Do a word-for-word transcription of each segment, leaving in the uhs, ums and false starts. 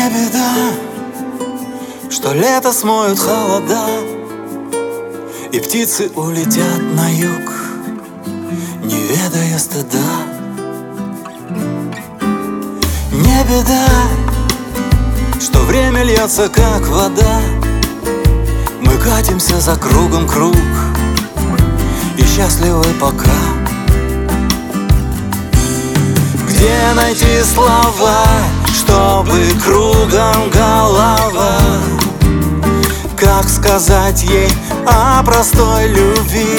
Не беда, что лето смоют холода, и птицы улетят на юг, не ведая стыда. Не беда, что время льется как вода, мы катимся за кругом круг и счастливы пока. Где найти слова, чтобы кругом голова? Как сказать ей о простой любви?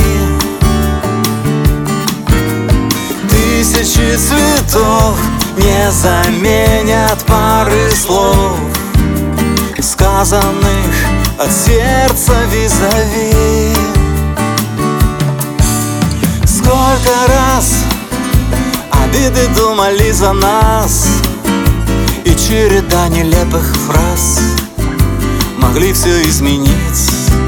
Тысячи цветов не заменят пары слов, сказанных от сердца визави. Сколько раз обиды думали за нас, и череда нелепых фраз могли все изменить.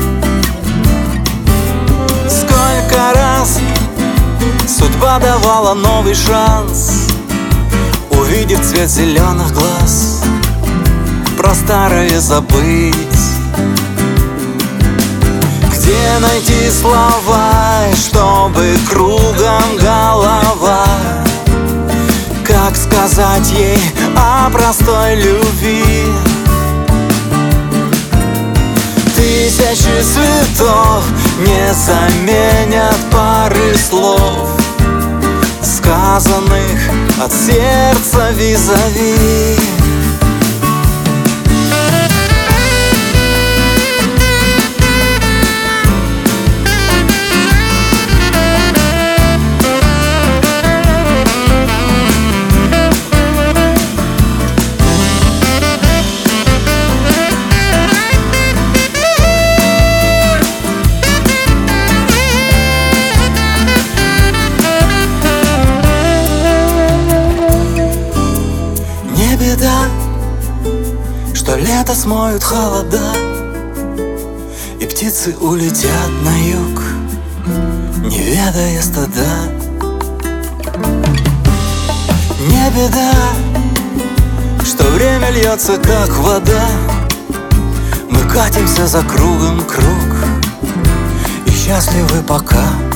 Сколько раз судьба давала новый шанс, увидев цвет зеленых глаз, про старое забыть. Где найти слова, чтобы кругом голова? Как сказать ей о простой любви? Тысячи цветов не заменят пары слов, сказанных от сердца визави. Беда, что лето смоют холода, и птицы улетят на юг, не ведая стыда. Не беда, что время льется как вода, мы катимся за кругом круг и счастливы пока.